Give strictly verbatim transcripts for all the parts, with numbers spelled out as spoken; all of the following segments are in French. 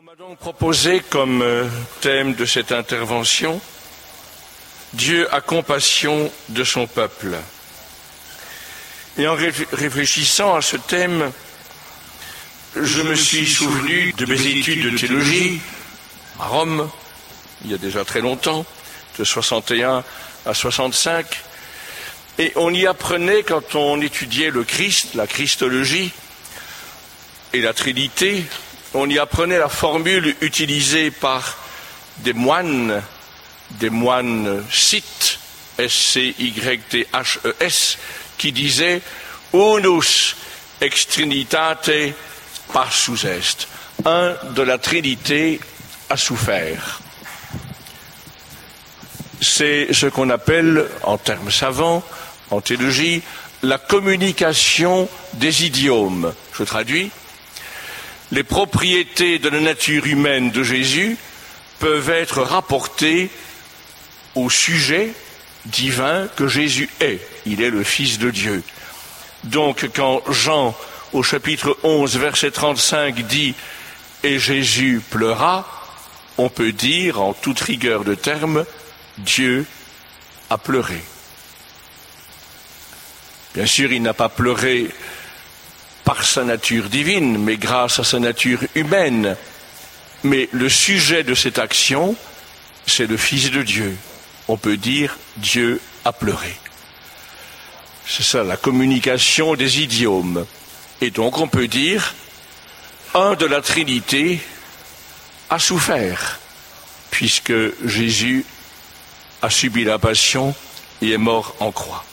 On m'a donc proposé comme euh, thème de cette intervention « Dieu a compassion de son peuple ». Et en ré- réfléchissant à ce thème, je me suis souvenu de mes études de théologie à Rome, il y a déjà très longtemps, de soixante et un à soixante-cinq, et on y apprenait, quand on étudiait le Christ, la Christologie et la Trinité, on y apprenait la formule utilisée par des moines, des moines scythes, S C Y T H E S, qui disaient « Unus ex Trinitate passus est ». Un de la Trinité a souffert. C'est ce qu'on appelle, en termes savants, en théologie, la communication des idiomes. Je traduis. Les propriétés de la nature humaine de Jésus peuvent être rapportées au sujet divin que Jésus est. Il est le Fils de Dieu. Donc, quand Jean, au chapitre onze, verset trente-cinq, dit « Et Jésus pleura », on peut dire, en toute rigueur de terme, « Dieu a pleuré ». Bien sûr, il n'a pas pleuré par sa nature divine, mais grâce à sa nature humaine. Mais le sujet de cette action, c'est le Fils de Dieu. On peut dire « Dieu a pleuré ». C'est ça, la communication des idiomes. Et donc on peut dire « un de la Trinité a souffert », puisque Jésus a subi la passion et est mort en croix.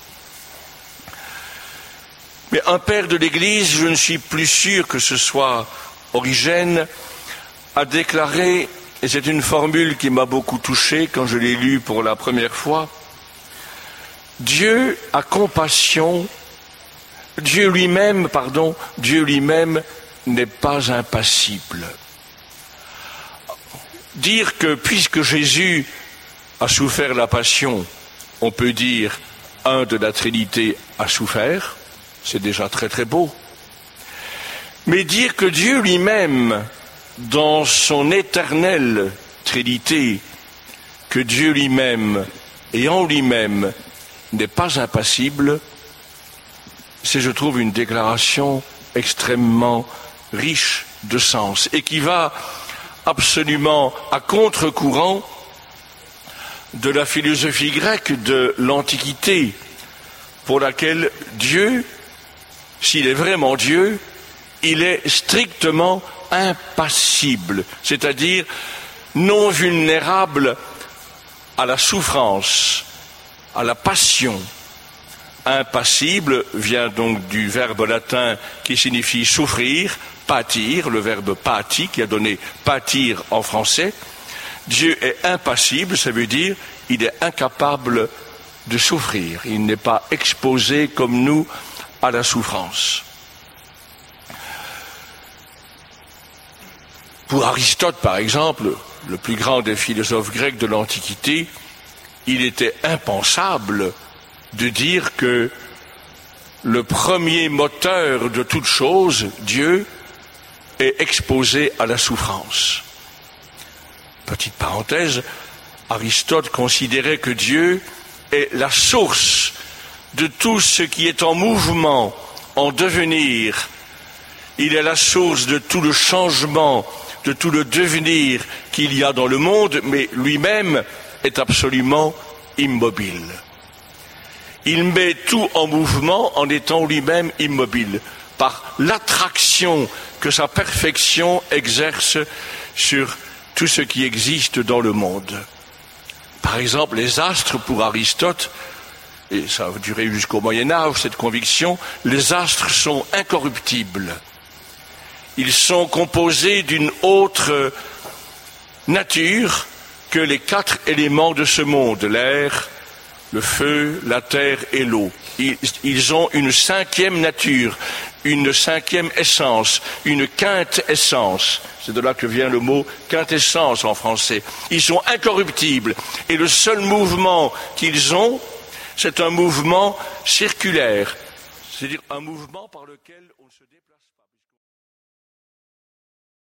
Mais un père de l'Église, je ne suis plus sûr que ce soit Origène, a déclaré, et c'est une formule qui m'a beaucoup touché quand je l'ai lue pour la première fois, Dieu a compassion, Dieu lui-même, pardon, Dieu lui-même n'est pas impassible. Dire que puisque Jésus a souffert la passion, on peut dire un de la Trinité a souffert, c'est déjà très très beau. Mais dire que Dieu lui-même, dans son éternelle Trinité, que Dieu lui-même et en lui-même n'est pas impassible, c'est, je trouve, une déclaration extrêmement riche de sens et qui va absolument à contre-courant de la philosophie grecque de l'Antiquité, pour laquelle Dieu, s'il est vraiment Dieu, il est strictement impassible, c'est-à-dire non vulnérable à la souffrance, à la passion. Impassible vient donc du verbe latin qui signifie souffrir, pâtir, le verbe pâti qui a donné pâtir en français. Dieu est impassible, ça veut dire il est incapable de souffrir, il n'est pas exposé comme nous à la souffrance. Pour Aristote, par exemple, le plus grand des philosophes grecs de l'Antiquité, il était impensable de dire que le premier moteur de toute chose, Dieu, est exposé à la souffrance. Petite parenthèse, Aristote considérait que Dieu est la source de tout ce qui est en mouvement, en devenir. Il est la source de tout le changement, de tout le devenir qu'il y a dans le monde, mais lui-même est absolument immobile. Il met tout en mouvement en étant lui-même immobile, par l'attraction que sa perfection exerce sur tout ce qui existe dans le monde. Par exemple, les astres, pour Aristote, et ça a duré jusqu'au Moyen-Âge, cette conviction, les astres sont incorruptibles. Ils sont composés d'une autre nature que les quatre éléments de ce monde, l'air, le feu, la terre et l'eau. Ils, ils ont une cinquième nature, une cinquième essence, une quintessence. C'est de là que vient le mot quintessence en français. Ils sont incorruptibles. Et le seul mouvement qu'ils ont, c'est un mouvement circulaire. C'est-à-dire un mouvement par lequel on se déplace.